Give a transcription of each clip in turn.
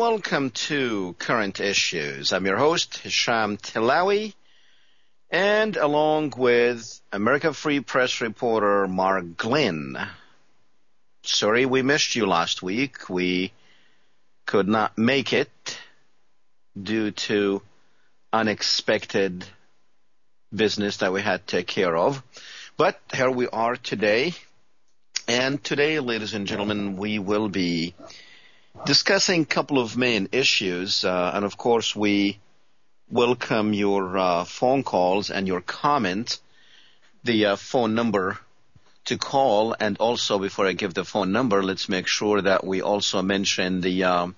welcome to Current Issues. I'm your host, Hisham Tilawi, and along with American Free Press reporter Mark Glenn. Sorry we missed you last week. We could not make it due to unexpected business that we had to take care of. But here we are today. And today, ladies and gentlemen, we will be discussing a couple of main issues. And of course, we welcome your phone calls and your comments. The phone number to call, and also before I give the phone number, let's make sure that we also mention the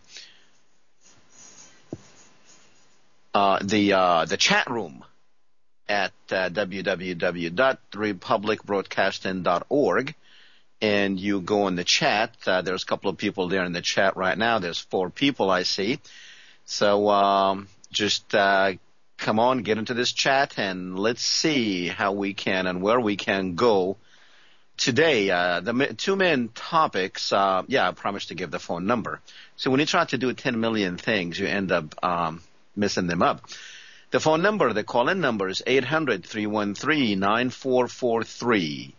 chat room at www.republicbroadcasting.org. And you go in the chat. There's a couple of people there in the chat right now. There's 4 people I see. So just come on, get into this chat, and let's see how we can and where we can go today. The 2 main topics, I promised to give the phone number. So when you try to do 10 million things, you end up messing them up. The phone number, the call-in number is 800-313-9443,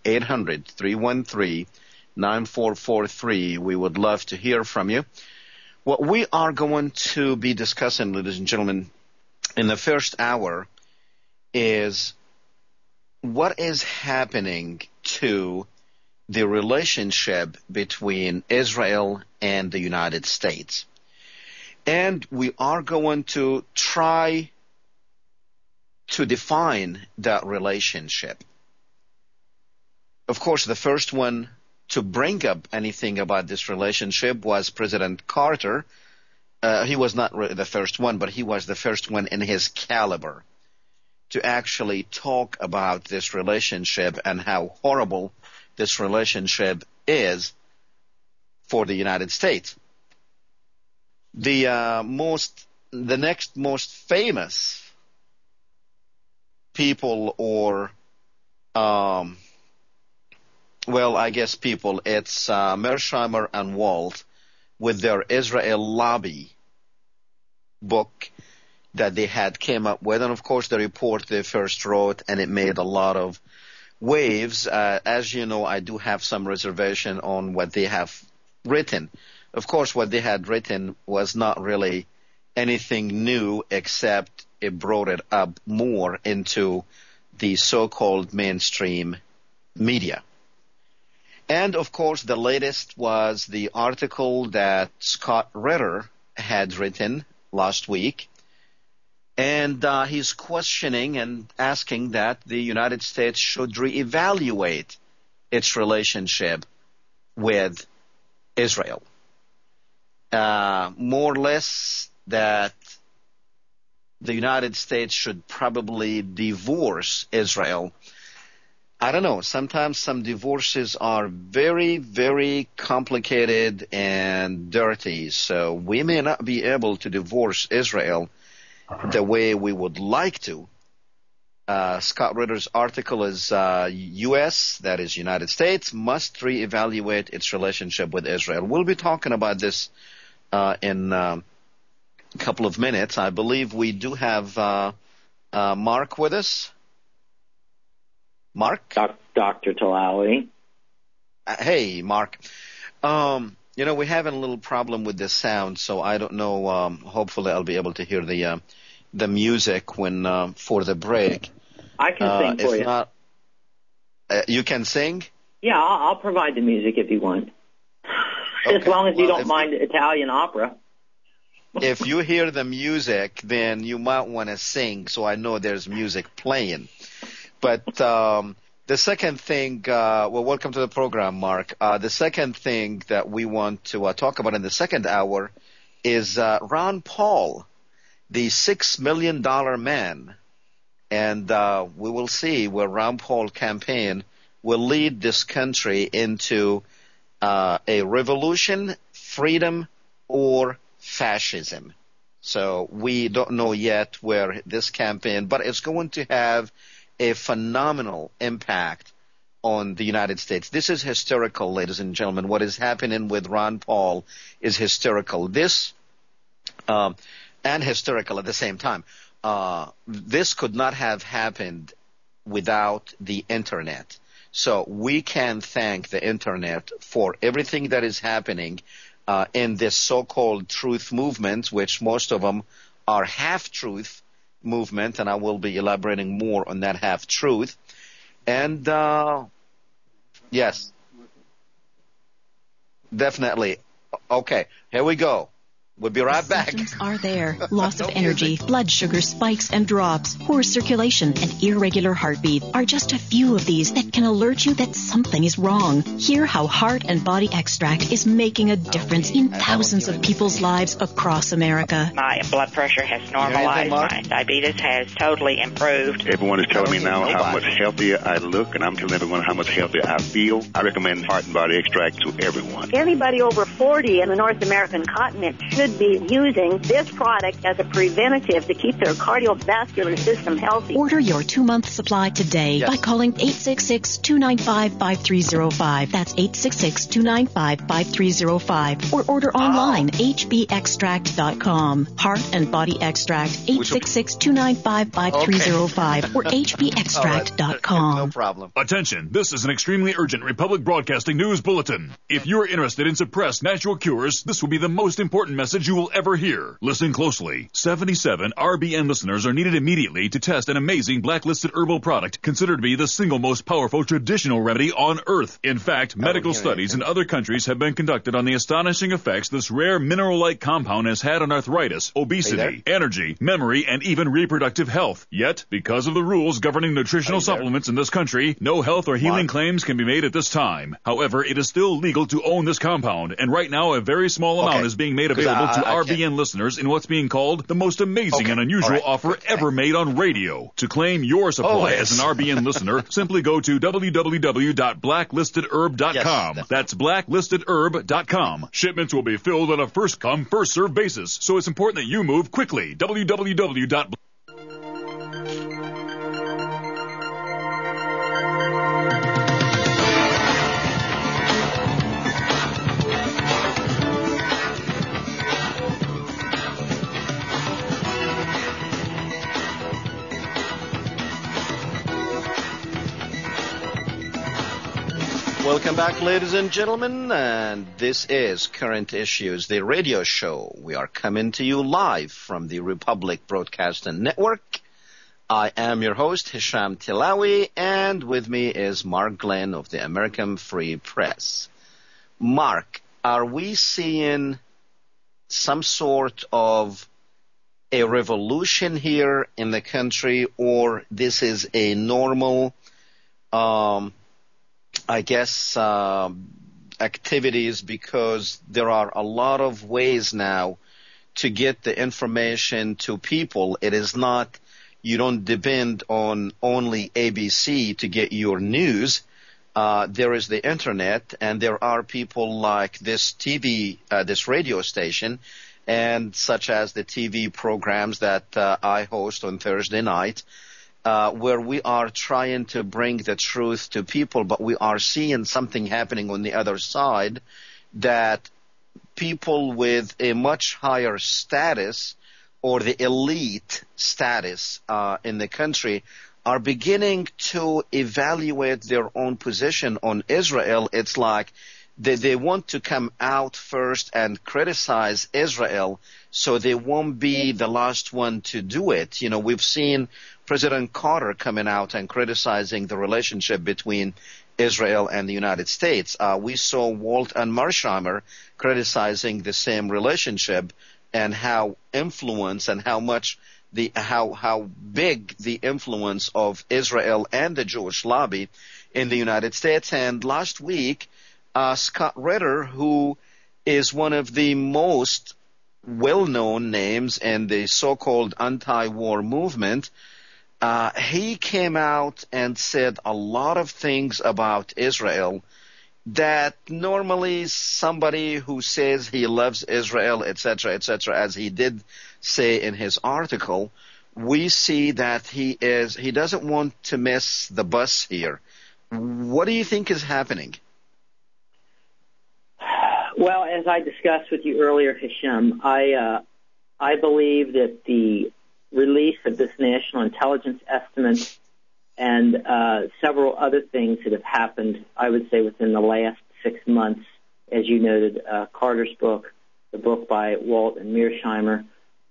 800-313-9443. We would love to hear from you. What we are going to be discussing, ladies and gentlemen, in the first hour is what is happening to the relationship between Israel and the United States. And we are going to try to define that relationship. Of course, the first one to bring up anything about this relationship was President Carter. He was not the first one, but he was the first one in his caliber to actually talk about this relationship and how horrible this relationship is for the United States. The next most famous people, or people, it's Mearsheimer and Walt with their Israel Lobby book that they had came up with. And of course the report they first wrote, and it made a lot of waves. As you know, I do have some reservation on what they have written. Of course, what they had written was not really anything new, except it brought it up more into the so-called mainstream media. And, of course, the latest was the article that Scott Ritter had written last week. And he's questioning and asking that the United States should reevaluate its relationship with Israel. More or less that the United States should probably divorce Israel. I don't know. Sometimes some divorces are very, very complicated and dirty. So we may not be able to divorce Israel the way we would like to. Scott Ritter's article is U.S., that is United States, must reevaluate its relationship with Israel. We'll be talking about this in a couple of minutes. I believe we do have Mark with us. Mark? Dr. Talawi. Hey, Mark. We're having a little problem with the sound, so I don't know. Hopefully I'll be able to hear the music when for the break. I can sing for you. Not, you can sing? Yeah, I'll provide the music if you want. Okay. As long as you don't mind Italian opera. If you hear the music, then you might want to sing, so I know there's music playing. But the second thing, welcome to the program, Mark. The second thing that we want to talk about in the second hour is Ron Paul, the $6 million man. And we will see where Ron Paul campaign will lead this country into a revolution, freedom, or fascism. So we don't know yet where this campaign, but it's going to have a phenomenal impact on the United States. This is hysterical, ladies and gentlemen. What is happening with Ron Paul is hysterical. This and hysterical at the same time. This could not have happened without the Internet. So we can thank the Internet for everything that is happening in this so-called truth movement, which most of them are half-truth movement, and I will be elaborating more on that half-truth. And yes, definitely. Okay, here we go. We'll be right back. Symptoms are there. Loss of energy, blood sugar spikes and drops, poor circulation, and irregular heartbeat are just a few of these that can alert you that something is wrong. Hear how Heart and Body Extract is making a difference in thousands of people's lives across America. My blood pressure has normalized. My diabetes has totally improved. Everyone is telling me now how much healthier I look, and I'm telling everyone how much healthier I feel. I recommend Heart and Body Extract to everyone. Anybody over 40 in the North American continent should be using this product as a preventative to keep their cardiovascular system healthy. Order your 2-month supply today by calling 866-295-5305. That's 866-295-5305. Or order online, hbextract.com. Heart and Body Extract, 866-295-5305 or hbextract.com. No problem. Attention, this is an extremely urgent Republic Broadcasting News Bulletin. If you're interested in suppressed natural cures, this will be the most important message you will ever hear. Listen closely. 77 RBN listeners are needed immediately to test an amazing blacklisted herbal product considered to be the single most powerful traditional remedy on Earth. In fact, medical studies in other countries have been conducted on the astonishing effects this rare mineral-like compound has had on arthritis, obesity, energy, memory, and even reproductive health. Yet, because of the rules governing nutritional supplements in this country, no health or healing claims can be made at this time. However, it is still legal to own this compound, and right now a very small amount is being made available to RBN listeners in what's being called the most amazing and unusual offer ever made on radio. To claim your supply as an RBN listener, simply go to www.blacklistedherb.com. That's blacklistedherb.com. Shipments will be filled on a first-come, first-served basis, so it's important that you move quickly. www. Welcome back, ladies and gentlemen, and this is Current Issues, the radio show. We are coming to you live from the Republic Broadcasting Network. I am your host, Hisham Tilawi, and with me is Mark Glenn of the American Free Press. Mark, are we seeing some sort of a revolution here in the country, or this is a normal activities, because there are a lot of ways now to get the information to people. It is not, you don't depend on only ABC to get your news. There is the internet, and there are people like this this radio station, and such as the TV programs that I host on Thursday night, where we are trying to bring the truth to people, but we are seeing something happening on the other side, that people with a much higher status, or the elite status in the country, are beginning to evaluate their own position on Israel. It's like they want to come out first and criticize Israel, so they won't be the last one to do it. You know, we've seen President Carter coming out and criticizing the relationship between Israel and the United States. We saw Walt and Mersheimer criticizing the same relationship, and how influence and how much how big the influence of Israel and the Jewish lobby in the United States. And last week, Scott Ritter, who is one of the most well-known names in the so-called anti-war movement, he came out and said a lot of things about Israel that normally somebody who says he loves Israel, etc., as he did say in his article, we see that he doesn't want to miss the bus here. What do you think is happening? Well, as I discussed with you earlier, Hisham, I believe that the release of this national intelligence estimate and several other things that have happened, I would say, within the last 6 months, as you noted, Carter's book, the book by Walt and Mearsheimer,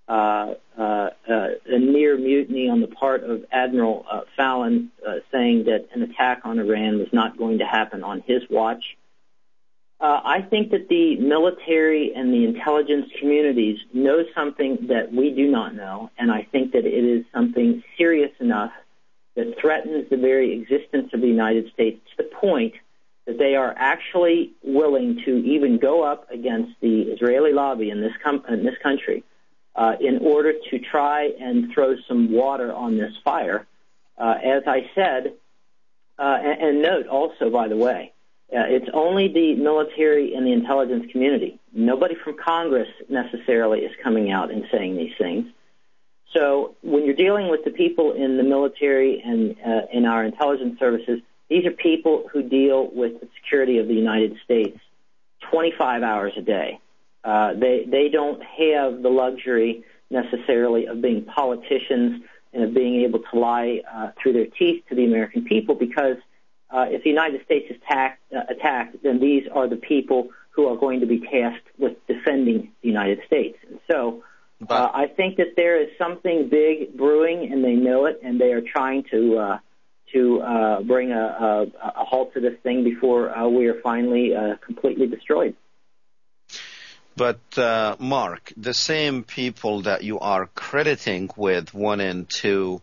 a near mutiny on the part of Admiral Fallon saying that an attack on Iran was not going to happen on his watch. I think that the military and the intelligence communities know something that we do not know, and I think that it is something serious enough that threatens the very existence of the United States to the point that they are actually willing to even go up against the Israeli lobby in this country in order to try and throw some water on this fire. As I said, and note also, by the way, it's only the military and the intelligence community. Nobody from Congress necessarily is coming out and saying these things. So when you're dealing with the people in the military and in our intelligence services, these are people who deal with the security of the United States 25 hours a day. They don't have the luxury necessarily of being politicians and of being able to lie through their teeth to the American people, because if the United States is attacked, then these are the people who are going to be tasked with defending the United States. And so I think that there is something big brewing, and they know it, and they are trying to bring a halt to this thing before we are finally completely destroyed. But, Mark, the same people that you are crediting with wanting to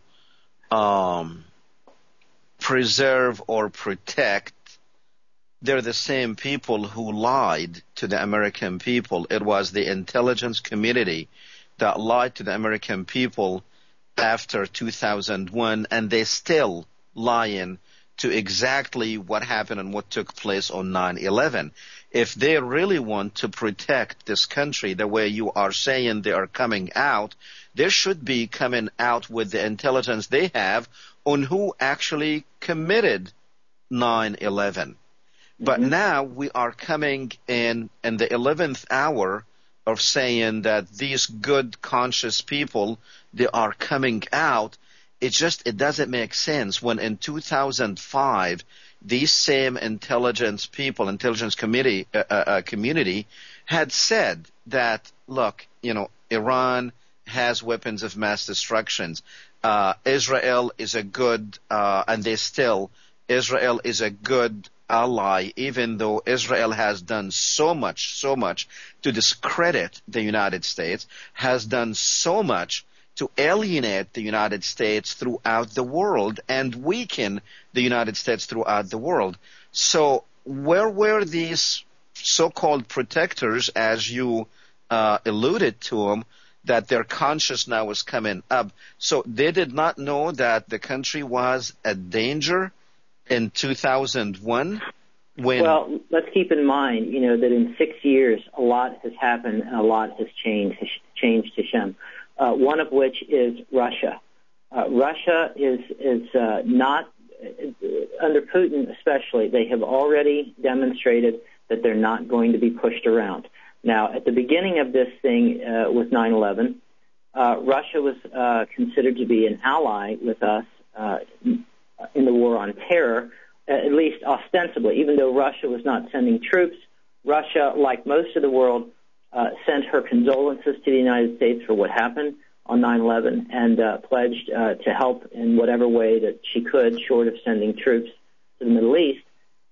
preserve or protect, they're the same people who lied to the American people. It was the intelligence community that lied to the American people after 2001, and they still lying to exactly what happened and what took place on 9/11. If they really want to protect this country the way you are saying they are coming out, they should be coming out with the intelligence they have on who actually committed 9/11. But now we are coming in the 11th hour of saying that these good, conscious people, they are coming out. It doesn't make sense when in 2005, these same intelligence community had said that, look, Iran has weapons of mass destruction. Israel is a good, Israel is a good ally, even though Israel has done so much to discredit the United States, has done so much to alienate the United States throughout the world and weaken the United States throughout the world. So where were these so-called protectors, as you alluded to them, that their conscience now was coming up? So they did not know that the country was a danger in 2001? Well, let's keep in mind, that in 6 years, a lot has happened and a lot has changed, Hashem. One of which is Russia. Russia is not, under Putin especially, they have already demonstrated that they're not going to be pushed around. Now, at the beginning of this thing with 9/11, Russia was considered to be an ally with us in the war on terror, at least ostensibly. Even though Russia was not sending troops, Russia, like most of the world, sent her condolences to the United States for what happened on 9/11 and pledged to help in whatever way that she could, short of sending troops to the Middle East.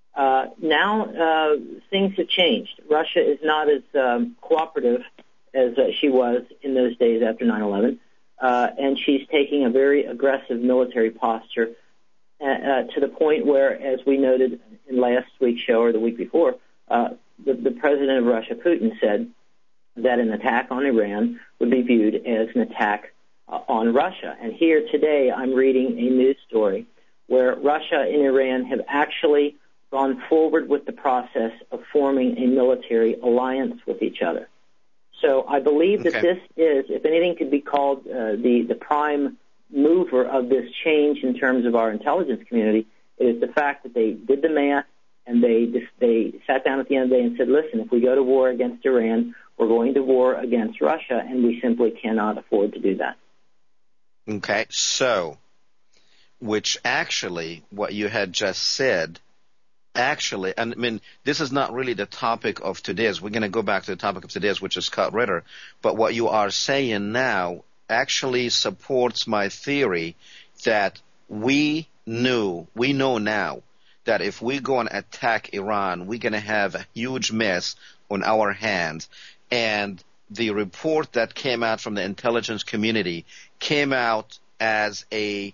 Now things have changed. Russia is not as cooperative as she was in those days after 9/11, and she's taking a very aggressive military posture to the point where, as we noted in last week's show or the week before, the president of Russia, Putin, said that an attack on Iran would be viewed as an attack on Russia. And here today I'm reading a news story where Russia and Iran have actually gone forward with the process of forming a military alliance with each other. So I believe that this is, if anything could be called the prime mover of this change in terms of our intelligence community, it is the fact that they did the math and they sat down at the end of the day and said, listen, if we go to war against Iran, we're going to war against Russia, and we simply cannot afford to do that. Okay, so, which actually, what you had just said, actually, and I mean, this is not really the topic of today's. We're going to go back to the topic of today's, which is Scott Ritter. But what you are saying now actually supports my theory that we know now that if we go and attack Iran, we're going to have a huge mess on our hands. And the report that came out from the intelligence community came out as a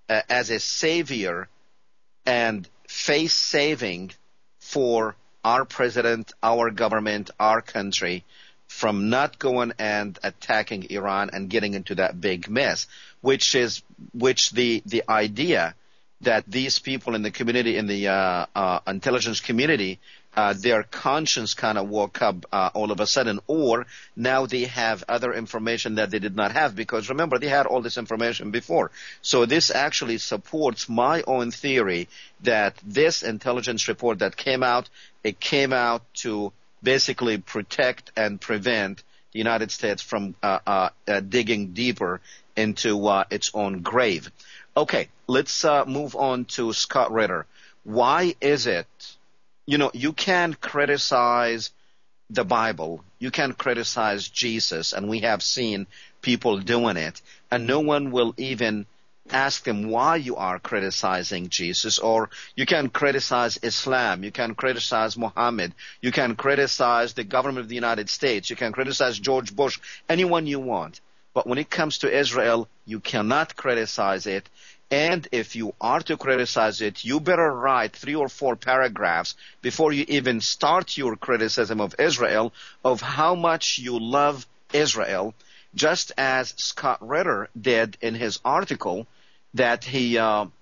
savior and face-saving for our president, our government, our country from not going and attacking Iran and getting into that big mess, which the idea that these people in the community, in the intelligence community, their conscience kind of woke up all of a sudden, or now they have other information that they did not have, because remember, they had all this information before. So this actually supports my own theory that this intelligence report that came out, it came out to basically protect and prevent the United States from digging deeper into its own grave. Okay, let's move on to Scott Ritter. Why is it, you can't criticize the Bible, you can't criticize Jesus, and we have seen people doing it, and no one will even ask them why you are criticizing Jesus, or you can criticize Islam, you can criticize Muhammad, you can criticize the government of the United States, you can criticize George Bush, anyone you want. But when it comes to Israel, you cannot criticize it. And if you are to criticize it, you better write 3 or 4 paragraphs before you even start your criticism of Israel, of how much you love Israel, just as Scott Ritter did in his article that he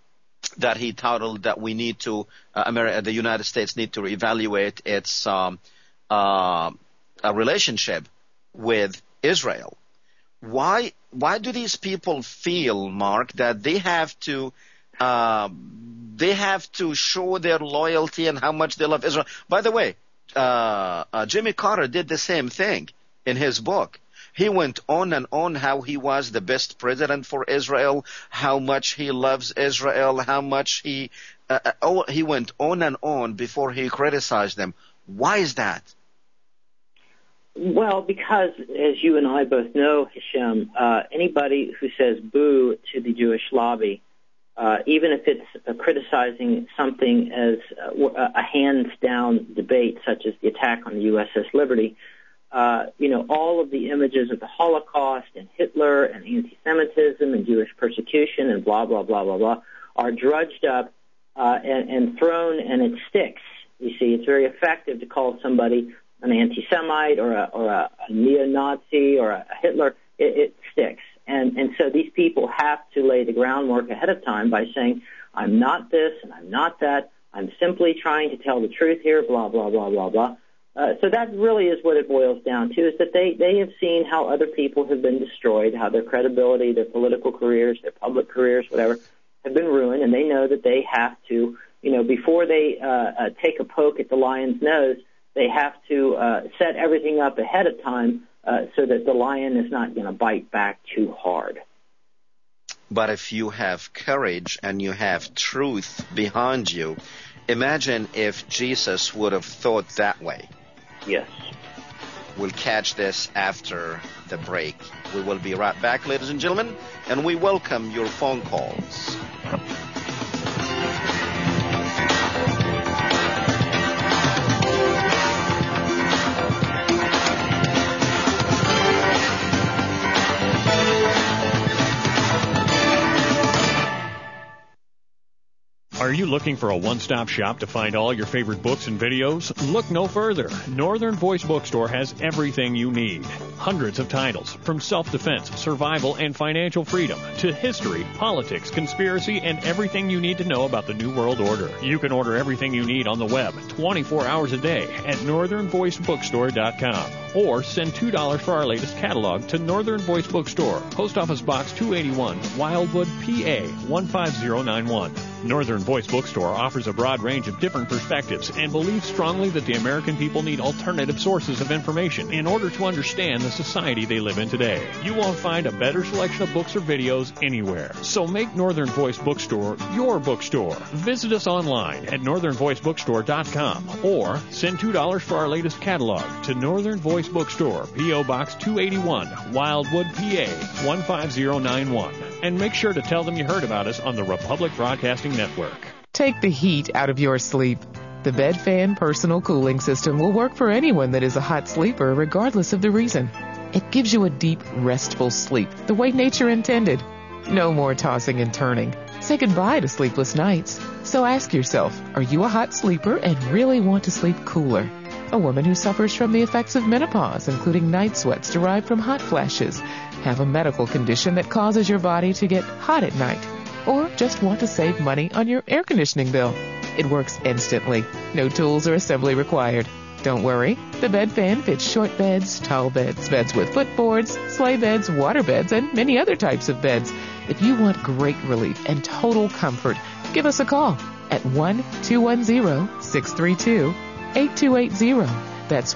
titled that we need to, the United States need to reevaluate its relationship with Israel. Why do these people feel, Mark, that they have to show their loyalty and how much they love Israel? By the way, Jimmy Carter did the same thing in his book. He went on and on how he was the best president for Israel, how much he loves Israel, how much he went on and on before he criticized them. Why is that? Well, because, as you and I both know, Hisham, anybody who says boo to the Jewish lobby, even if it's criticizing something as a hands-down debate, such as the attack on the USS Liberty, all of the images of the Holocaust and Hitler and anti-Semitism and Jewish persecution and blah, blah, blah, blah, blah, are drudged up and thrown, and it sticks. You see, it's very effective to call somebody an anti-Semite or a neo-Nazi or a Hitler. It sticks. And so these people have to lay the groundwork ahead of time by saying, I'm not this and I'm not that. I'm simply trying to tell the truth here, blah, blah, blah, blah, blah. So that really is what it boils down to, is that they have seen how other people have been destroyed, how their credibility, their political careers, their public careers, whatever, have been ruined, and they know that they have to, before they take a poke at the lion's nose, they have to set everything up ahead of time so that the lion is not going to bite back too hard. But if you have courage and you have truth behind you, imagine if Jesus would have thought that way. Yes. We'll catch this after the break. We will be right back, ladies and gentlemen, and we welcome your phone calls. Are you looking for a one-stop shop to find all your favorite books and videos? Look no further. Northern Voice Bookstore has everything you need. Hundreds of titles, from self-defense, survival, and financial freedom, to history, politics, conspiracy, and everything you need to know about the New World Order. You can order everything you need on the web 24 hours a day at northernvoicebookstore.com. Or send $2 for our latest catalog to Northern Voice Bookstore, Post Office Box 281, Wildwood, PA 15091. Northern Voice Bookstore offers a broad range of different perspectives and believes strongly that the American people need alternative sources of information in order to understand the society they live in today. You won't find a better selection of books or videos anywhere. So make Northern Voice Bookstore your bookstore. Visit us online at northernvoicebookstore.com or send $2 for our latest catalog to Northern Voice Bookstore, P.O. Box 281, Wildwood, PA 15091. And make sure to tell them you heard about us on the Republic Broadcasting Network. Take the heat out of your sleep. The Bed Fan Personal Cooling System will work for anyone that is a hot sleeper, regardless of the reason. It gives you a deep, restful sleep, the way nature intended. No more tossing and turning. Say goodbye to sleepless nights. So ask yourself, are you a hot sleeper and really want to sleep cooler? A woman who suffers from the effects of menopause, including night sweats derived from hot flashes, have a medical condition that causes your body to get hot at night, or just want to save money on your air conditioning bill. It works instantly. No tools or assembly required. Don't worry. The Bed Fan fits short beds, tall beds, beds with footboards, sleigh beds, water beds, and many other types of beds. If you want great relief and total comfort, give us a call at 1-210-632-8280. That's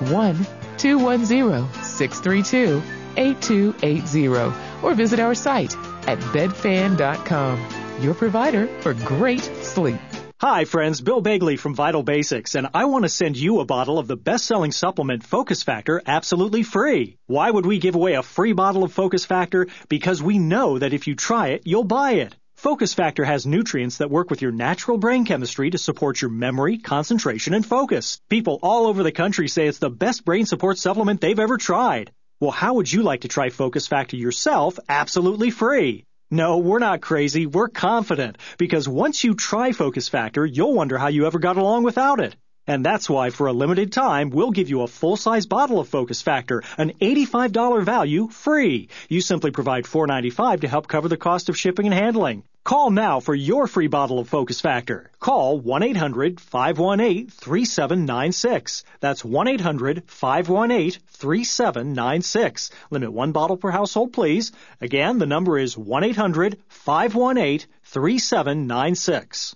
1-210-632-8280. Or visit our site at bedfan.com. Your provider for great sleep. Hi, friends. Bill Bagley from Vital Basics, and I want to send you a bottle of the best-selling supplement Focus Factor absolutely free. Why would we give away a free bottle of Focus Factor? Because we know that if you try it, you'll buy it. Focus Factor has nutrients that work with your natural brain chemistry to support your memory, concentration, and focus. People all over the country say it's the best brain support supplement they've ever tried. Well, how would you like to try Focus Factor yourself absolutely free? No, we're not crazy. We're confident. Because once you try Focus Factor, you'll wonder how you ever got along without it. And that's why, for a limited time, we'll give you a full-size bottle of Focus Factor, an $85 value, free. You simply provide $4.95 to help cover the cost of shipping and handling. Call now for your free bottle of Focus Factor. Call 1-800-518-3796. That's 1-800-518-3796. Limit one bottle per household, please. Again, the number is 1-800-518-3796.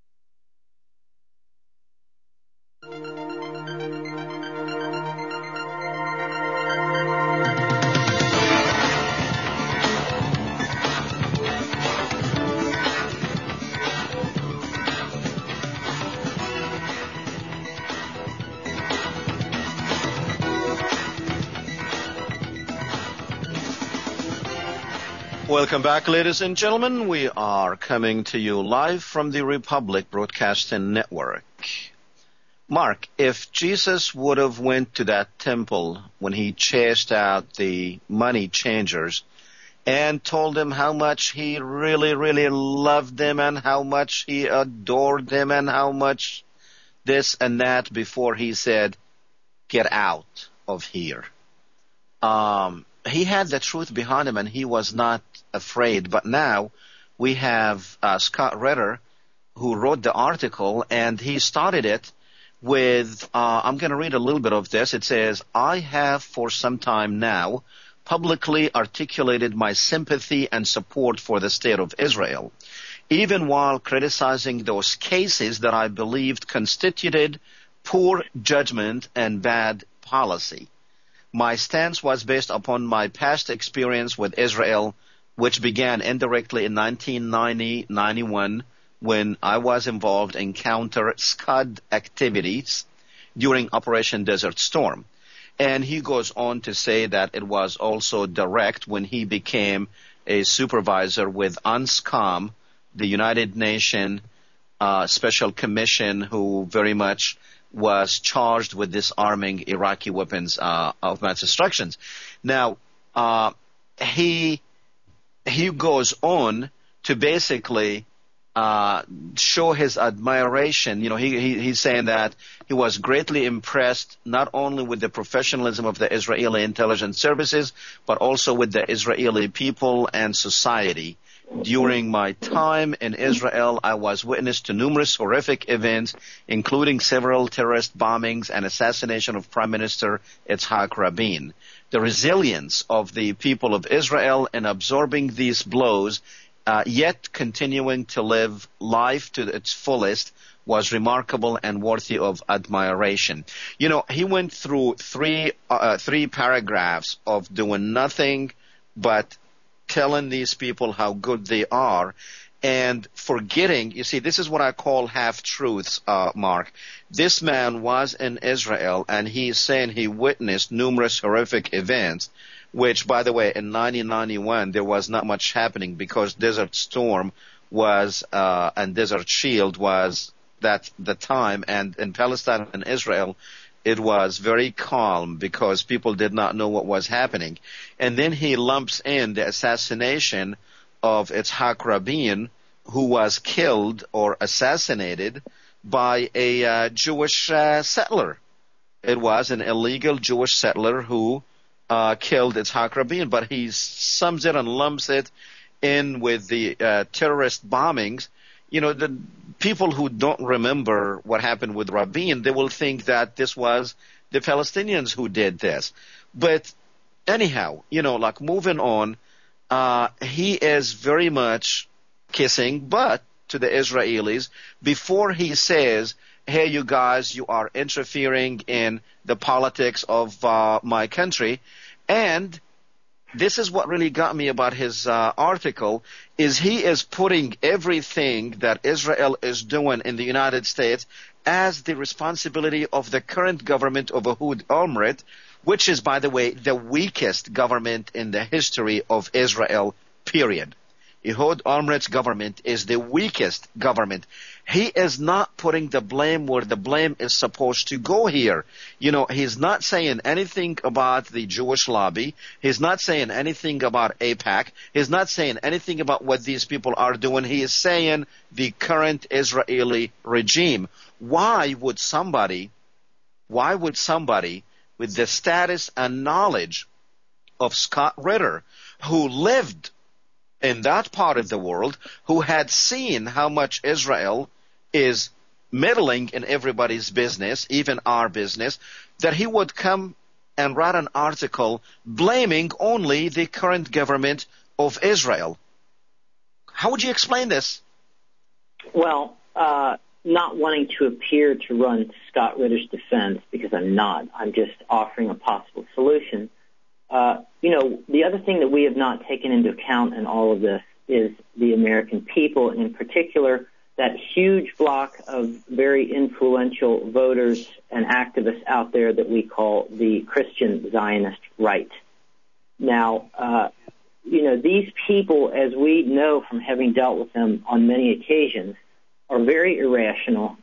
Welcome back, ladies and gentlemen. We are coming to you live from the Republic Broadcasting Network. Mark, if Jesus would have went to that temple when he chased out the money changers and told them how much he really, really loved them and how much he adored them and how much this and that before he said, get out of here. He had the truth behind him and he was not afraid. But now we have Scott Ritter who wrote the article, and he started it with, I'm going to read a little bit of this. It says, I have for some time now publicly articulated my sympathy and support for the state of Israel, even while criticizing those cases that I believed constituted poor judgment and bad policy. My stance was based upon my past experience with Israel, which began indirectly in 1990-91 when I was involved in counter-Scud activities during Operation Desert Storm. And he goes on to say that it was also direct when he became a supervisor with UNSCOM, the United Nations Special Commission, who very much was charged with disarming Iraqi weapons of mass destruction. Now, he goes on to basically show his admiration. You know, he's saying that he was greatly impressed not only with the professionalism of the Israeli intelligence services, but also with the Israeli people and society. During my time in Israel, I was witness to numerous horrific events, including several terrorist bombings and assassination of Prime Minister Yitzhak Rabin. The resilience of the people of Israel in absorbing these blows yet continuing to live life to its fullest was remarkable and worthy of admiration. You know, he went through three paragraphs of doing nothing but telling these people how good they are and forgetting. You see, this is what I call half-truths, Mark. This man was in Israel, and he's saying he witnessed numerous horrific events, which, by the way, in 1991, there was not much happening because Desert Storm was and Desert Shield was that the time, and in Palestine and Israel, it was very calm because people did not know what was happening. And then he lumps in the assassination of Itzhak Rabin, who was killed or assassinated by a Jewish settler. It was an illegal Jewish settler who killed Itzhak Rabin, but he sums it and lumps it in with the terrorist bombings. You know, the people who don't remember what happened with Rabin, they will think that this was the Palestinians who did this. But anyhow, you know, like moving on, he is very much kissing butt to the Israelis before he says, hey, you guys, you are interfering in the politics of my country. And this is what really got me about his article, is he is putting everything that Israel is doing in the United States as the responsibility of the current government of Ehud Olmert, which is, by the way, the weakest government in the history of Israel, period. Ehud Olmert's government is the weakest government. He is not putting the blame where the blame is supposed to go here. You know, he's not saying anything about the Jewish lobby. He's not saying anything about AIPAC. He's not saying anything about what these people are doing. He is saying the current Israeli regime. Why would somebody with the status and knowledge of Scott Ritter, who lived in that part of the world, who had seen how much Israel is meddling in everybody's business, even our business, that he would come and write an article blaming only the current government of Israel? How would you explain this? Well, not wanting to appear to run Scott Ritter's defense, because I'm not. I'm just offering a possible solution. You know, the other thing that we have not taken into account in all of this is the American people, and in particular, that huge block of very influential voters and activists out there that we call the Christian Zionist right. Now, you know, these people, as we know from having dealt with them on many occasions, are very irrational.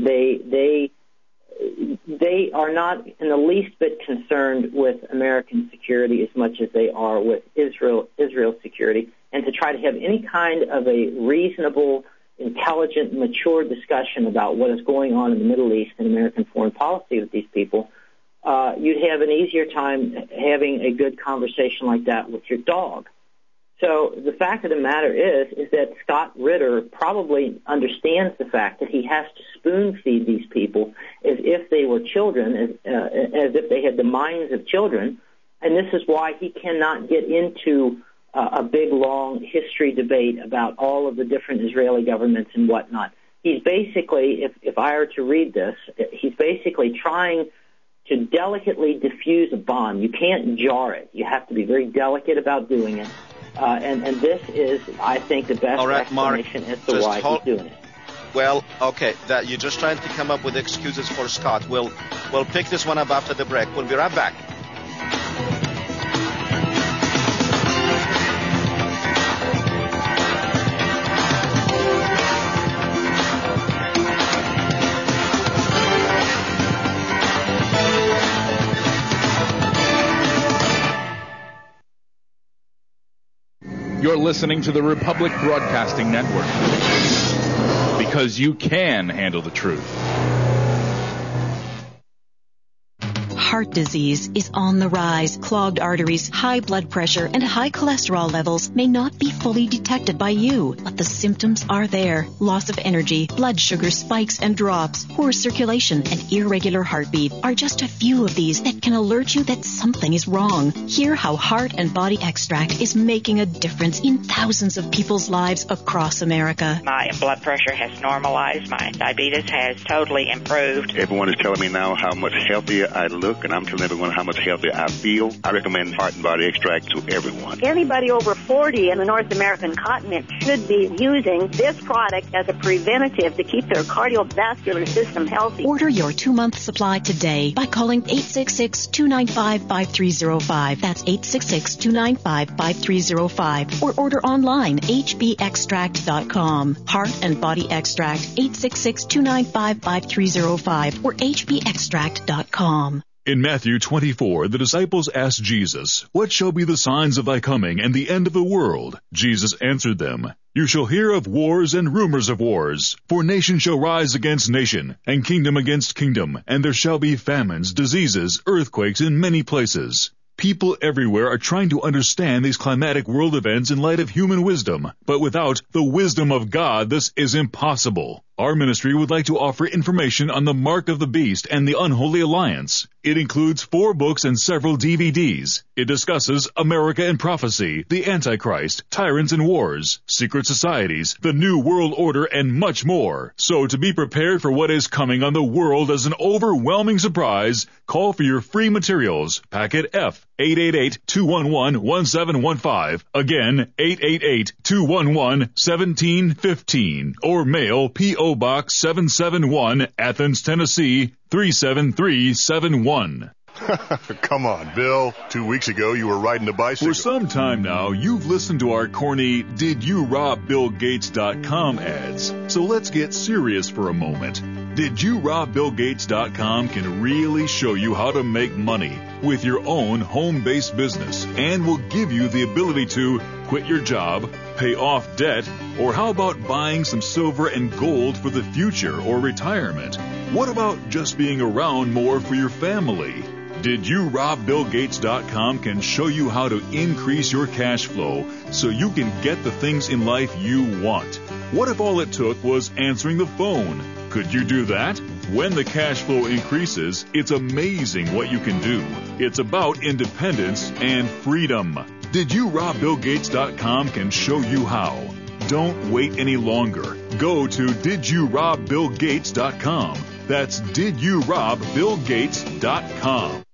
They are not in the least bit concerned with American security as much as they are with Israel's security. And to try to have any kind of a reasonable, intelligent, mature discussion about what is going on in the Middle East and American foreign policy with these people, you'd have an easier time having a good conversation like that with your dog. So the fact of the matter is that Scott Ritter probably understands the fact that he has to spoon-feed these people as if they were children, as if they had the minds of children, and this is why he cannot get into a big, long history debate about all of the different Israeli governments and whatnot. He's basically, if I were to read this, he's basically trying to delicately diffuse a bomb. You can't jar it. You have to be very delicate about doing it. And this is, I think, the best explanation as to why he's doing it. Well, okay, that you're just trying to come up with excuses for Scott. We'll pick this one up after the break. We'll be right back. You're listening to the Republic Broadcasting Network, because you can handle the truth. heart disease is on the rise. Clogged arteries, high blood pressure, and high cholesterol levels may not be fully detected by you, but the symptoms are there. Loss of energy, blood sugar spikes and drops, poor circulation, and irregular heartbeat are just a few of these that can alert you that something is wrong. Hear how Heart and Body Extract is making a difference in thousands of people's lives across America. My blood pressure has normalized. My diabetes has totally improved. Everyone is telling me now how much healthier I look, and I'm telling everyone how much healthier I feel. I recommend Heart and Body Extract to everyone. Anybody over 40 in the North American continent should be using this product as a preventative to keep their cardiovascular system healthy. Order your 2-month supply today by calling 866-295-5305. That's 866-295-5305. Or order online, hbextract.com. Heart and Body Extract, 866-295-5305 or hbextract.com. In Matthew 24, the disciples asked Jesus, "What shall be the signs of thy coming and the end of the world?" Jesus answered them, "You shall hear of wars and rumors of wars. For nation shall rise against nation, and kingdom against kingdom, and there shall be famines, diseases, earthquakes in many places." People everywhere are trying to understand these climatic world events in light of human wisdom, but without the wisdom of God, this is impossible. Our ministry would like to offer information on the Mark of the Beast and the Unholy Alliance. It includes 4 books and several DVDs. It discusses America and Prophecy, the Antichrist, Tyrants and Wars, Secret Societies, the New World Order, and much more. So to be prepared for what is coming on the world as an overwhelming surprise, call for your free materials. Packet F, 888-211-1715. Again, 888-211-1715. Or mail P.O. Box 771, Athens, Tennessee, 37371. Come on, Bill. 2 weeks ago, you were riding a bicycle. For some time now, you've listened to our corny DidYouRobBillGates.com ads. So let's get serious for a moment. DidYouRobBillGates.com can really show you how to make money with your own home-based business and will give you the ability to quit your job, pay off debt, or how about buying some silver and gold for the future or retirement? What about just being around more for your family? DidYouRobBillGates.com can show you how to increase your cash flow so you can get the things in life you want. What if all it took was answering the phone? Could you do that? When the cash flow increases, it's amazing what you can do. It's about independence and freedom. DidYouRobBillGates.com can show you how. Don't wait any longer. Go to DidYouRobBillGates.com. That's DidYouRobBillGates.com.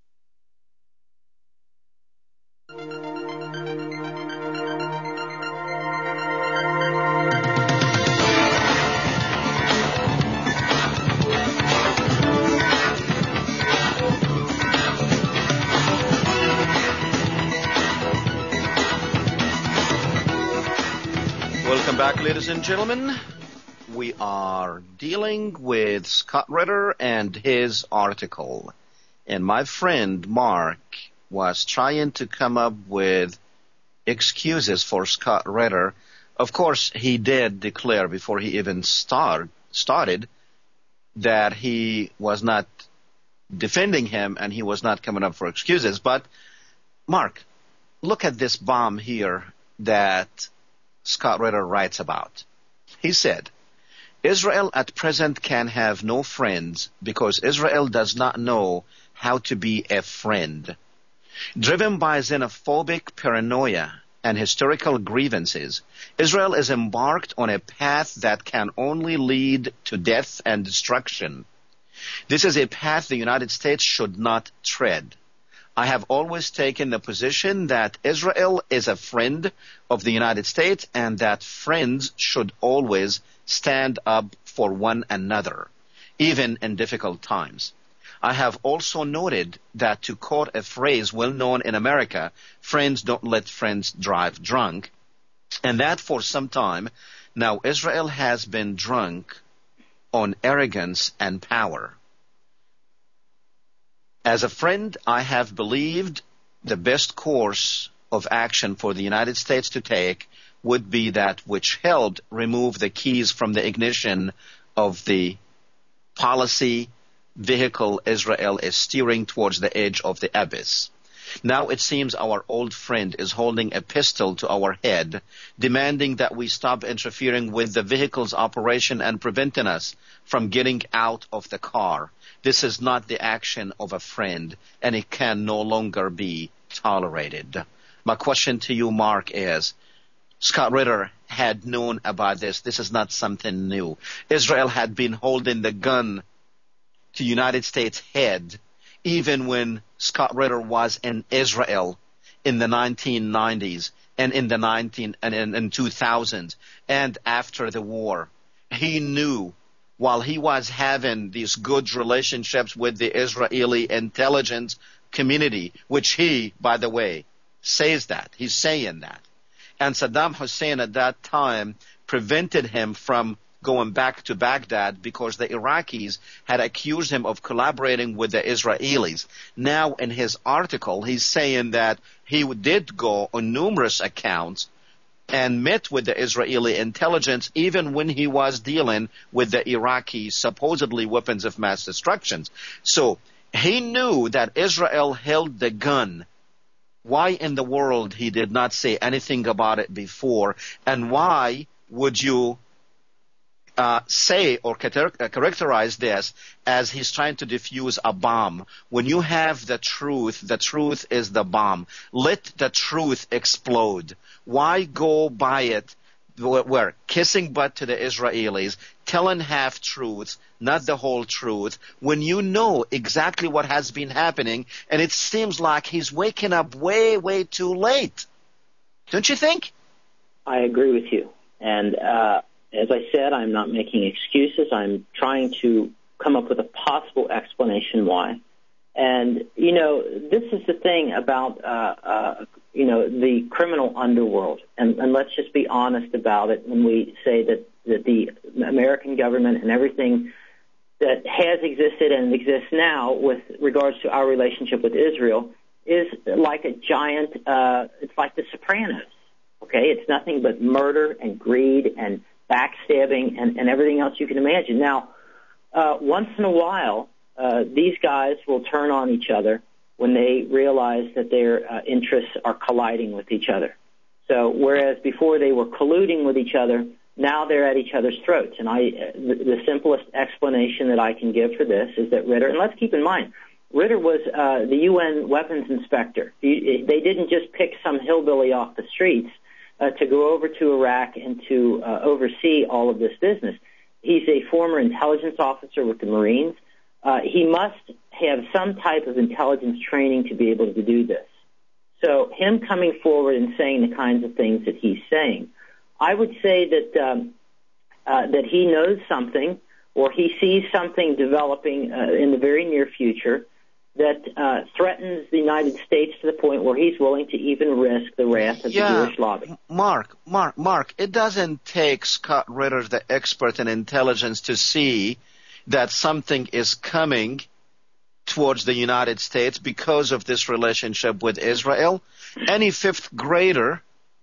Welcome back, ladies and gentlemen. We are dealing with Scott Ritter and his article. And my friend Mark was trying to come up with excuses for Scott Ritter. Of course, he did declare before he even started that he was not defending him and he was not coming up for excuses. But, Mark, look at this bomb here that Scott Ritter writes about. He said, Israel at present can have no friends because Israel does not know how to be a friend. Driven by xenophobic paranoia and historical grievances, Israel is embarked on a path that can only lead to death and destruction. This is a path the United States should not tread. I have always taken the position that Israel is a friend of the United States and that friends should always stand up for one another, even in difficult times. I have also noted that, to quote a phrase well known in America, friends don't let friends drive drunk, and that for some time now Israel has been drunk on arrogance and power. As a friend, I have believed the best course of action for the United States to take would be that which helped remove the keys from the ignition of the policy vehicle Israel is steering towards the edge of the abyss. Now it seems our old friend is holding a pistol to our head, demanding that we stop interfering with the vehicle's operation and preventing us from getting out of the car. This is not the action of a friend, and it can no longer be tolerated. My question to you, Mark, is Scott Ritter had known about this. This is not something new. Israel had been holding the gun to United States' head even when Scott Ritter was in Israel in the 1990s and in the 2000s and after the war. He knew while he was having these good relationships with the Israeli intelligence community, which he, by the way, says that. He's saying that. And Saddam Hussein at that time prevented him from going back to Baghdad because the Iraqis had accused him of collaborating with the Israelis. Now in his article, he's saying that he did go on numerous accounts and met with the Israeli intelligence even when he was dealing with the Iraqi supposedly weapons of mass destruction. So he knew that Israel held the gun. Why in the world he did not say anything about it before? And why would you say or characterize this as he's trying to defuse a bomb? When you have the truth is the bomb. Let the truth explode. Why go by it? We're kissing butt to the Israelis, telling half-truths, not the whole truth, when you know exactly what has been happening, and it seems like he's waking up way, way too late. Don't you think? I agree with you. And as I said, I'm not making excuses. I'm trying to come up with a possible explanation why. And, you know, this is the thing about, the criminal underworld. And let's just be honest about it when we say that the American government and everything that has existed and exists now with regards to our relationship with Israel is like a giant, it's like the Sopranos, okay? It's nothing but murder and greed and backstabbing and everything else you can imagine. Now, once in a while, these guys will turn on each other when they realize that their interests are colliding with each other. So whereas before they were colluding with each other, now they're at each other's throats. And the simplest explanation that I can give for this is that Ritter, and let's keep in mind, Ritter was the UN weapons inspector. They didn't just pick some hillbilly off the streets to go over to Iraq and to oversee all of this business. He's a former intelligence officer with the Marines. He must have some type of intelligence training to be able to do this. So him coming forward and saying the kinds of things that he's saying, I would say that that he knows something or he sees something developing in the very near future that threatens the United States to the point where he's willing to even risk the wrath of the Jewish lobby. Mark, it doesn't take Scott Ritter, the expert in intelligence, to see that something is coming towards the United States because of this relationship with Israel. Any fifth grader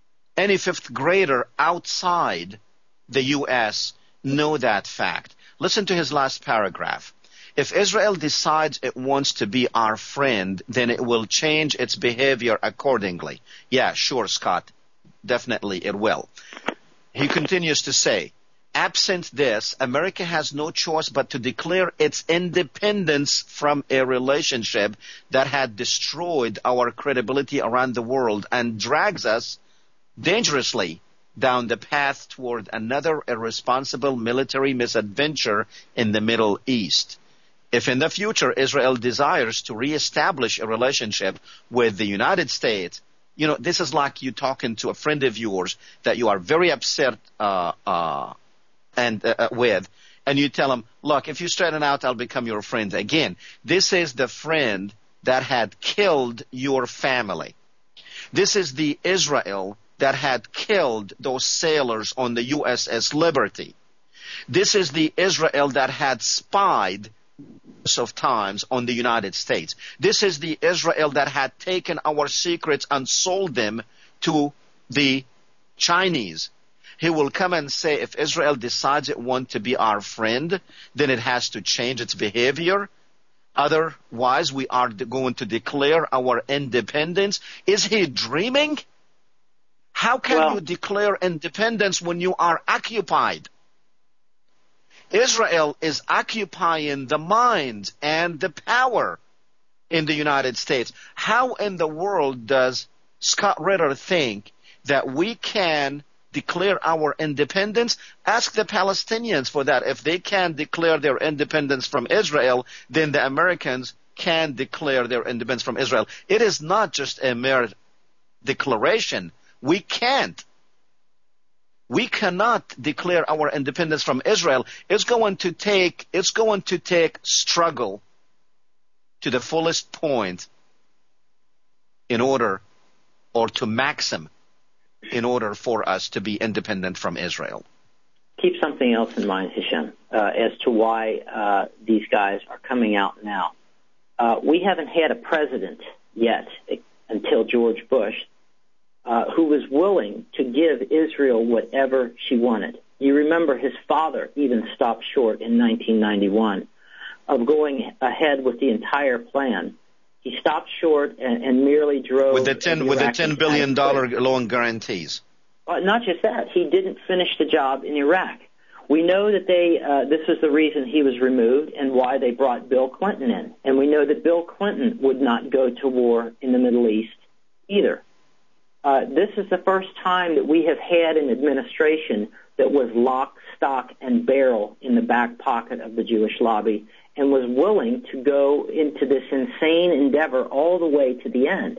outside the U.S. know that fact. Listen to his last paragraph. If Israel decides it wants to be our friend, then it will change its behavior accordingly. Yeah, sure, Scott. Definitely it will. He continues to say, absent this, America has no choice but to declare its independence from a relationship that had destroyed our credibility around the world and drags us dangerously down the path toward another irresponsible military misadventure in the Middle East. If in the future Israel desires to reestablish a relationship with the United States, you know, this is like you talking to a friend of yours that you are very upset with, and you tell him, look, if you straighten out, I'll become your friend again. This is the friend that had killed your family. This is the Israel that had killed those sailors on the USS Liberty. This is the Israel that had spied of times on the United States. This is the Israel that had taken our secrets and sold them to the Chinese. He will come and say, if Israel decides it wants to be our friend, then it has to change its behavior. Otherwise, we are going to declare our independence. Is he dreaming? How can you declare independence when you are occupied? Israel is occupying the mind and the power in the United States. How in the world does Scott Ritter think that we can declare our independence? Ask the Palestinians for that. If they can declare their independence from Israel, then the Americans can declare their independence from Israel. It is not just a mere declaration. We can't. We cannot declare our independence from Israel. It's going to take struggle to the fullest point in order, or to maximum, in order for us to be independent from Israel. Keep something else in mind, Hisham, as to why these guys are coming out now. We haven't had a president yet, until George Bush, who was willing to give Israel whatever she wanted. You remember his father even stopped short in 1991 of going ahead with the entire plan. He stopped short and merely drove with the $10 billion loan guarantees. Not just that, he didn't finish the job in Iraq. We know that this is the reason he was removed and why they brought Bill Clinton in. And we know that Bill Clinton would not go to war in the Middle East either. This is the first time that we have had an administration that was lock, stock, and barrel in the back pocket of the Jewish lobby and was willing to go into this insane endeavor all the way to the end.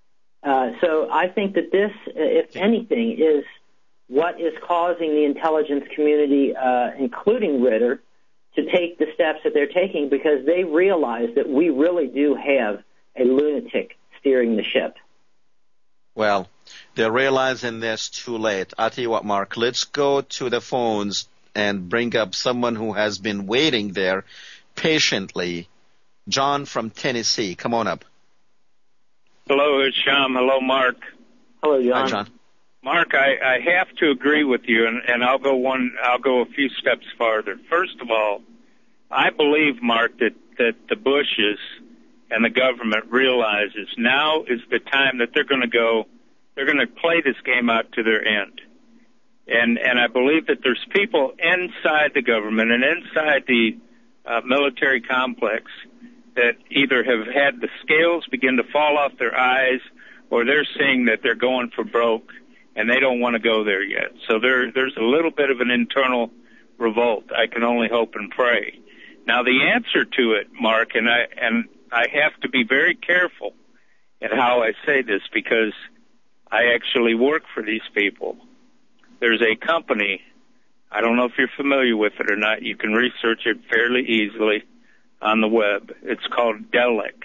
So I think that this, if anything, is what is causing the intelligence community, including Ritter, to take the steps that they're taking, because they realize that we really do have a lunatic steering the ship. Well, they're realizing this too late. I'll tell you what, Mark, let's go to the phones and bring up someone who has been waiting there patiently. John from Tennessee, come on up. Hello, Hisham. Hello, Mark. Hello, John. Hi, John. Mark, I have to agree with you, and I'll go a few steps farther. First of all, I believe, Mark, that the Bushes and the government realizes now is the time that they're going to play this game out to their end. And I believe that there's people inside the government and inside the military complex that either have had the scales begin to fall off their eyes, or they're seeing that they're going for broke and they don't want to go there yet. So there's a little bit of an internal revolt. I can only hope and pray. Now the answer to it, Mark, and I have to be very careful in how I say this because I actually work for these people. There's a company, I don't know if you're familiar with it or not, you can research it fairly easily on the web. It's called Delek,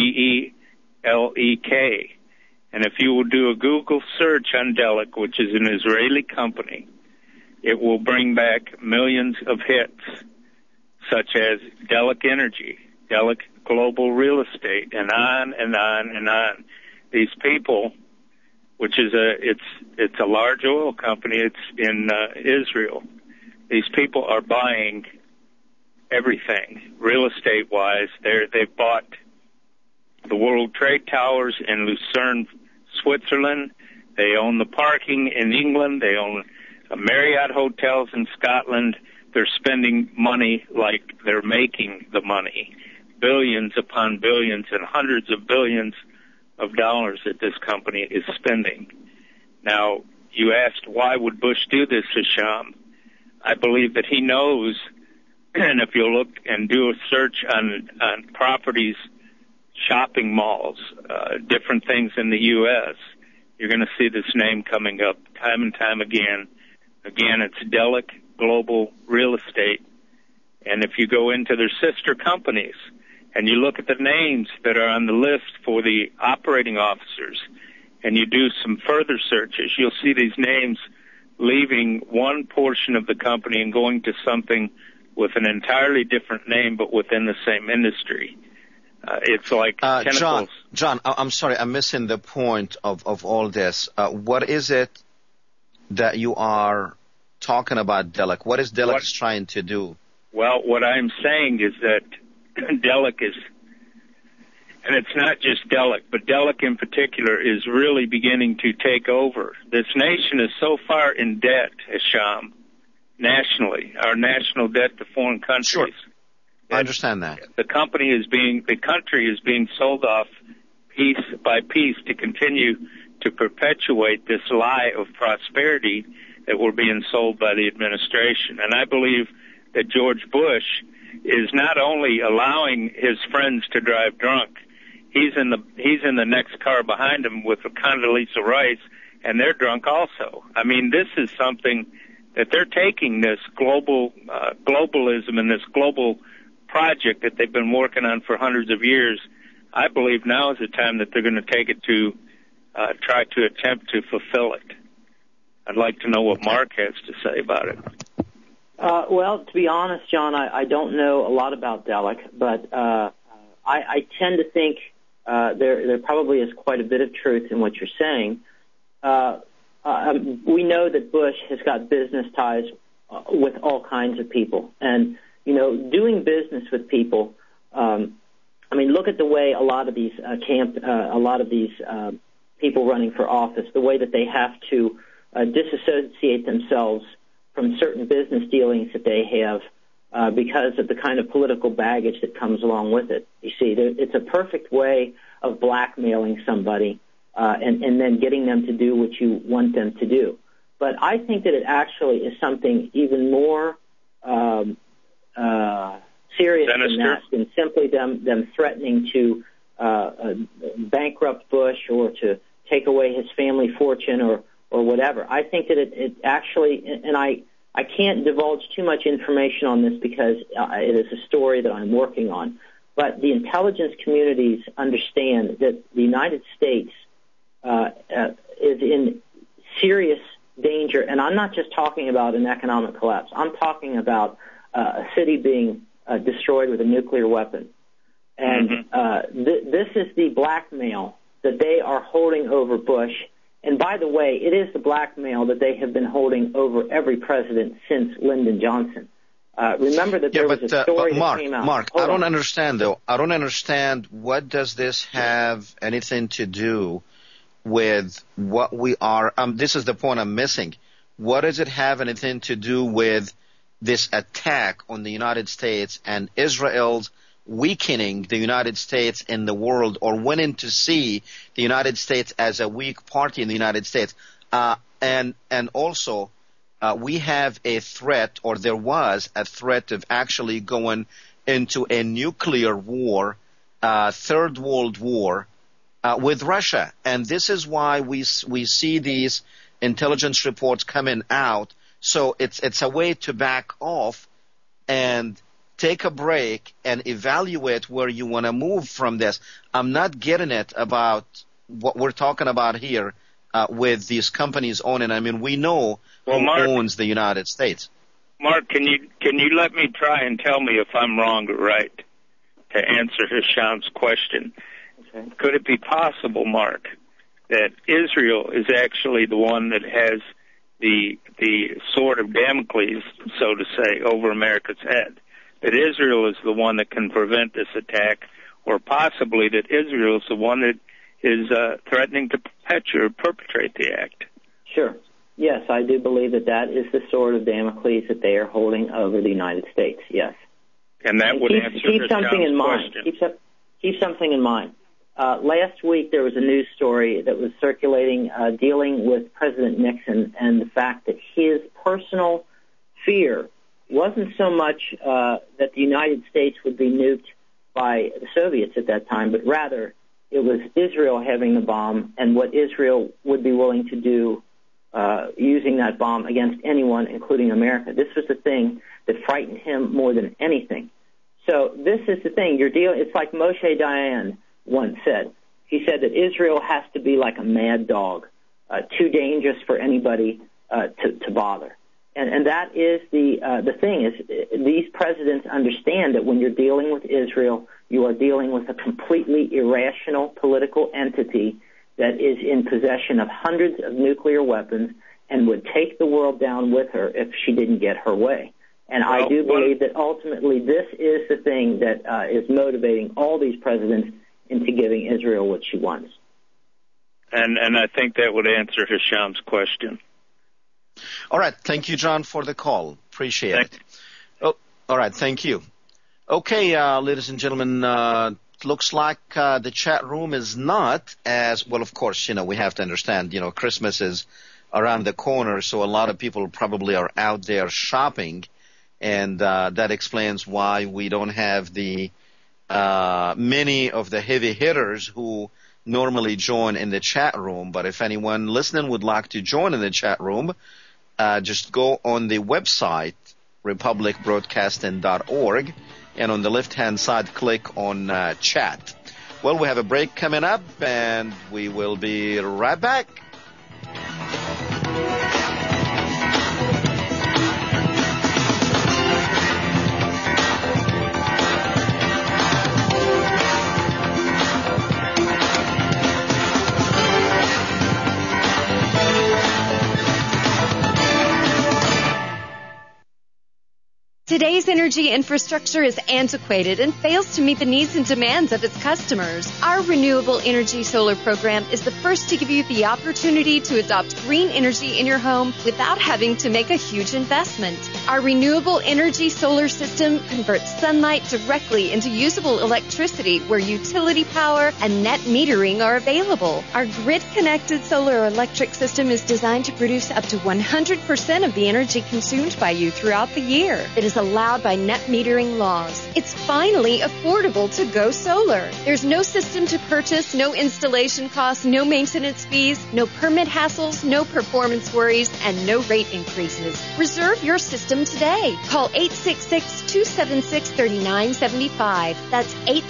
D-E-L-E-K. And if you will do a Google search on Delek, which is an Israeli company, it will bring back millions of hits, such as Delek Energy, Delek Global Real Estate, and on and on and on. These people, which is it's a large oil company, it's in Israel. These people are buying everything, real estate wise. They've bought the World Trade Towers in Lucerne, Switzerland. They own the parking in England. They own Marriott hotels in Scotland. They're spending money like they're making the money, billions upon billions and hundreds of billions of dollars that this company is spending. Now, you asked why would Bush do this, Hisham? I believe that he knows, and if you look and do a search on properties, shopping malls, different things in the U.S., you're going to see this name coming up time and time again. Again, it's Delek Global Real Estate. And if you go into their sister companies and you look at the names that are on the list for the operating officers and you do some further searches, you'll see these names leaving one portion of the company and going to something with an entirely different name but within the same industry. It's like chemicals. John, I'm sorry, I'm missing the point of all this. What is it that you are talking about, Delek? What is Delek trying to do? Well, what I'm saying is that Delek And it's not just Delek, but Delek in particular is really beginning to take over. This nation is so far in debt, Hisham, nationally, our national debt to foreign countries. Sure. I understand that. The country is being sold off piece by piece to continue to perpetuate this lie of prosperity that we're being sold by the administration. And I believe that George Bush is not only allowing his friends to drive drunk, he's in the next car behind him with Condoleezza Rice, and they're drunk also. I mean, this is something that they're taking this globalism and this global project that they've been working on for hundreds of years. I believe now is the time that they're going to take it to try to attempt to fulfill it. I'd like to know what Mark has to say about it. Well, to be honest, John, I don't know a lot about Delek, but I tend to think there probably is quite a bit of truth in what you're saying. We know that Bush has got business ties with all kinds of people, and doing business with people. I mean, look at the way a lot of these people running for office, the way that they have to disassociate themselves from certain business dealings that they have because of the kind of political baggage that comes along with it. You see, it's a perfect way of blackmailing somebody and then getting them to do what you want them to do. But I think that it actually is something even more serious than that, than simply them threatening to bankrupt Bush or to take away his family fortune or whatever. I think that it actually, and I can't divulge too much information on this because it is a story that I'm working on, but the intelligence communities understand that the United States is in serious danger, and I'm not just talking about an economic collapse. I'm talking about a city being destroyed with a nuclear weapon. And this is the blackmail that they are holding over Bush. And by the way, it is the blackmail that they have been holding over every president since Lyndon Johnson. Remember that there was a story that came out. Mark, I don't understand, though. I don't understand, what does this have anything to do with what we are this is the point I'm missing. What does it have anything to do with this attack on the United States and Israel's weakening the United States in the world, or wanting to see the United States as a weak party in the United States? And also, we have a threat, or there was a threat of actually going into a nuclear war, Third World War, with Russia. And this is why we see these intelligence reports coming out. So it's a way to back off and take a break and evaluate where you want to move from this. I'm not getting it about what we're talking about here with these companies owning. I mean, we know who owns the United States. Mark, can you let me try and tell me if I'm wrong or right to answer Hisham's question? Okay. Could it be possible, Mark, that Israel is actually the one that has the sword of Damocles, so to say, over America's head? That Israel is the one that can prevent this attack, or possibly that Israel is the one that is threatening to perpetrate the act? Sure. Yes, I do believe that is the sword of Damocles that they are holding over the United States, yes. And that would answer Hisham's question. Keep something in mind. Last week there was a news story that was circulating dealing with President Nixon and the fact that his personal fear wasn't so much that the United States would be nuked by the Soviets at that time, but rather it was Israel having the bomb and what Israel would be willing to do using that bomb against anyone, including America. This was the thing that frightened him more than anything. So this is the thing. It's like Moshe Dayan once said. He said that Israel has to be like a mad dog, too dangerous for anybody to bother. And that is the thing, is these presidents understand that when you're dealing with Israel, you are dealing with a completely irrational political entity that is in possession of hundreds of nuclear weapons and would take the world down with her if she didn't get her way. And I do believe that ultimately this is the thing that is motivating all these presidents into giving Israel what she wants. And I think that would answer Hisham's question. All right. Thank you, John, for the call. Appreciate it. Oh, all right. Thank you. Okay, ladies and gentlemen, looks like the chat room is not as well. Of course, we have to understand, Christmas is around the corner, so a lot of people probably are out there shopping, and that explains why we don't have the many of the heavy hitters who normally join in the chat room. But if anyone listening would like to join in the chat room, just go on the website, republicbroadcasting.org, and on the left-hand side, click on chat. Well, we have a break coming up, and we will be right back. Today's energy infrastructure is antiquated and fails to meet the needs and demands of its customers. Our Renewable Energy Solar program is the first to give you the opportunity to adopt green energy in your home without having to make a huge investment. Our Renewable Energy Solar system converts sunlight directly into usable electricity where utility power and net metering are available. Our grid-connected solar electric system is designed to produce up to 100% of the energy consumed by you throughout the year. It is allowed by net metering laws. It's finally affordable to go solar. There's no system to purchase, no installation costs, no maintenance fees, no permit hassles, no performance worries, and no rate increases. Reserve your system today. Call 866-276-3975. That's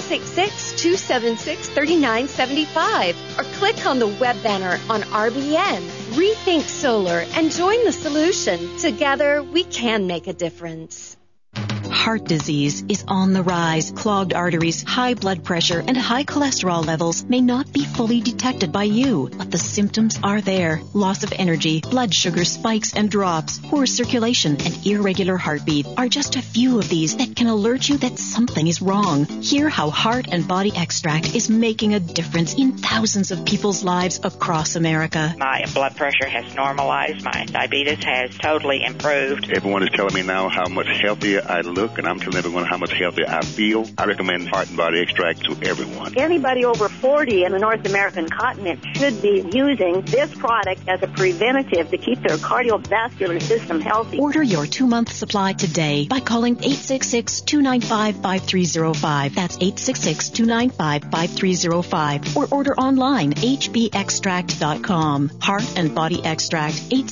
866-276-3975. Or click on the web banner on RBN. Rethink solar and join the solution. Together, we can make a difference. Heart disease is on the rise. Clogged arteries, high blood pressure, and high cholesterol levels may not be fully detected by you, but the symptoms are there. Loss of energy, blood sugar spikes and drops, poor circulation, and irregular heartbeat are just a few of these that can alert you that something is wrong. Hear how Heart and Body Extract is making a difference in thousands of people's lives across America. My blood pressure has normalized. My diabetes has totally improved. Everyone is telling me now how much healthier I look, and I'm telling everyone how much healthier I feel. I recommend Heart and Body Extract to everyone. Anybody over 40 in the North American continent should be using this product as a preventative to keep their cardiovascular system healthy. Order your 2-month supply today by calling 866-295-5305. That's 866-295-5305. Or order online, hbextract.com. Heart and Body Extract,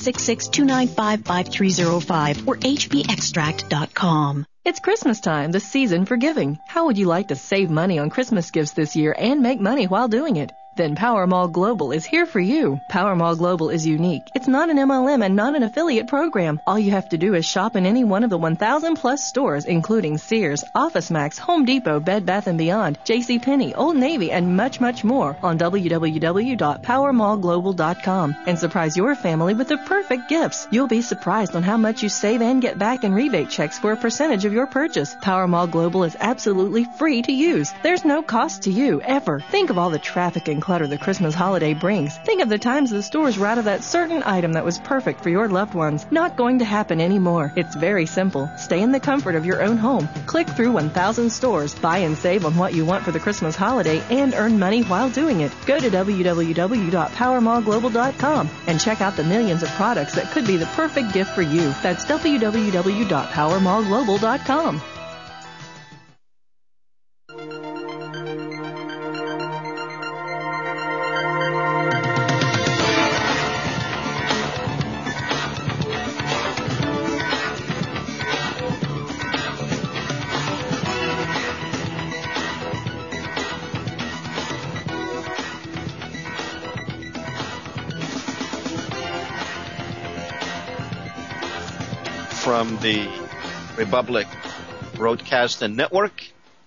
866-295-5305 or hbextract.com. It's Christmas time, the season for giving. How would you like to save money on Christmas gifts this year and make money while doing it? Then Powermall Global is here for you. Powermall Global is unique. It's not an MLM and not an affiliate program. All you have to do is shop in any one of the 1,000 plus stores, including Sears, OfficeMax, Home Depot, Bed Bath & Beyond, JCPenney, Old Navy, and much, much more on www.powermallglobal.com and surprise your family with the perfect gifts. You'll be surprised on how much you save and get back in rebate checks for a percentage of your purchase. Powermall Global is absolutely free to use. There's no cost to you, ever. Think of all the traffic and clutter the Christmas holiday brings. Think of the times the stores were out of that certain item that was perfect for your loved ones. Not going to happen anymore. It's very simple. Stay in the comfort of your own home. Click through 1,000 stores, buy and save on what you want for the Christmas holiday, and earn money while doing it. Go to www.powermallglobal.com and check out the millions of products that could be the perfect gift for you. That's www.powermallglobal.com. From the Republic Broadcasting Network.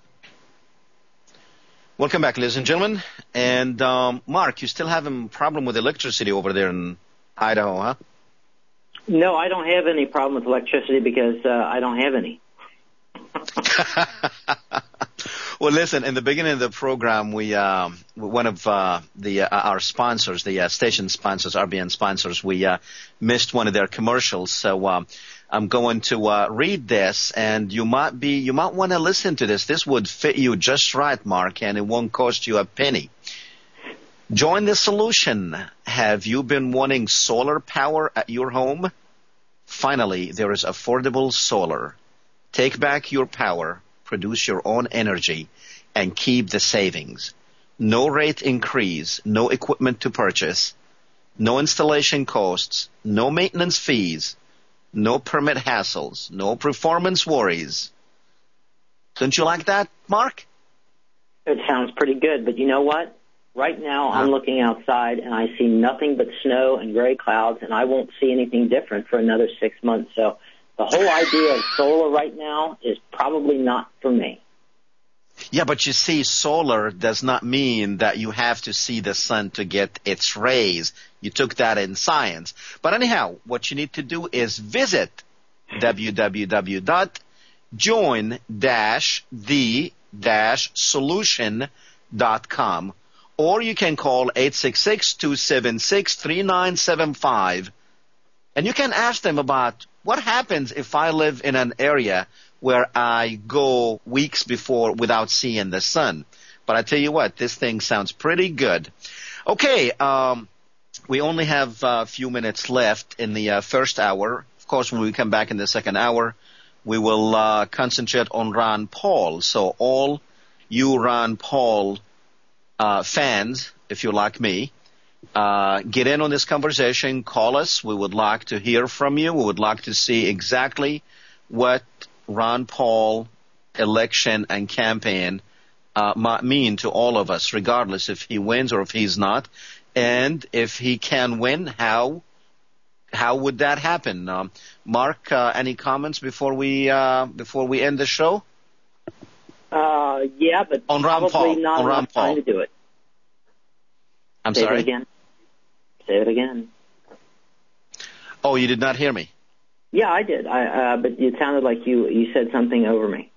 Welcome back, ladies and gentlemen. And Mark, you still having a problem with electricity over there in Idaho, huh? No, I don't have any problem with electricity because I don't have any. Well, listen, in the beginning of the program, we one of our sponsors, the station sponsors, RBN sponsors, we missed one of their commercials. So I'm going to read this, and you might want to listen to this. This would fit you just right, Mark, and it won't cost you a penny. Join the solution. Have you been wanting solar power at your home? Finally, there is affordable solar. Take back your power, produce your own energy, and keep the savings. No rate increase, no equipment to purchase, no installation costs, no maintenance fees, no permit hassles, no performance worries. Don't you like that, Mark? It sounds pretty good, but you know what? Right now, I'm looking outside, and I see nothing but snow and gray clouds, and I won't see anything different for another 6 months. So the whole idea of solar right now is probably not for me. Yeah, but you see, solar does not mean that you have to see the sun to get its rays. You took that in science. But anyhow, what you need to do is visit www.join-the-solution.com, or you can call 866-276-3975, and you can ask them about what happens if I live in an area where I go weeks before without seeing the sun. But I tell you what, this thing sounds pretty good. Okay, we only have a few minutes left in the first hour. Of course, when we come back in the second hour, we will concentrate on Ron Paul. So all you Ron Paul fans, if you're like me, get in on this conversation. Call us. We would like to hear from you. We would like to see exactly what Ron Paul election and campaign might mean to all of us, regardless if he wins or if he's not. And if he can win, how would that happen? Mark, any comments before we end the show? Yeah, but on Ron probably Paul. not on Ron enough Paul. time to do it. I'm Say sorry? it again. Say it again. Oh, you did not hear me? Yeah, I did. But it sounded like you said something over me.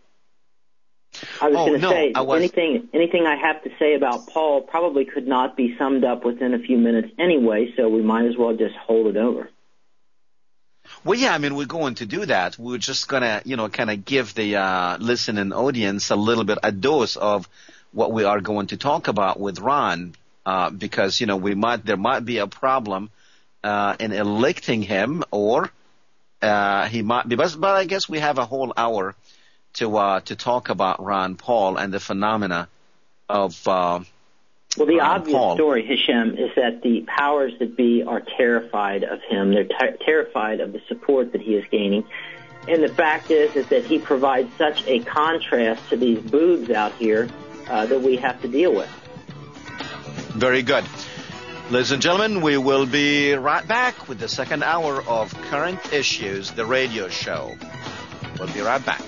I was going to say anything I have to say about Paul probably could not be summed up within a few minutes anyway, so we might as well just hold it over. Well, yeah, I mean, we're going to do that. We're just going to, kind of give the listening audience a little bit, a dose of what we are going to talk about with Ron, because, there might be a problem in electing him, or he might be. But I guess we have a whole hour to talk about Ron Paul and the phenomena of Well, the Ron obvious Paul. story, Hashem, is that the powers that be are terrified of him. They're terrified of the support that he is gaining. And the fact is that he provides such a contrast to these boobs out here that we have to deal with. Very good. Ladies and gentlemen, we will be right back with the second hour of Current Issues, the radio show. We'll be right back.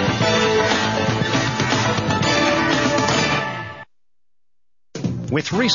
With recent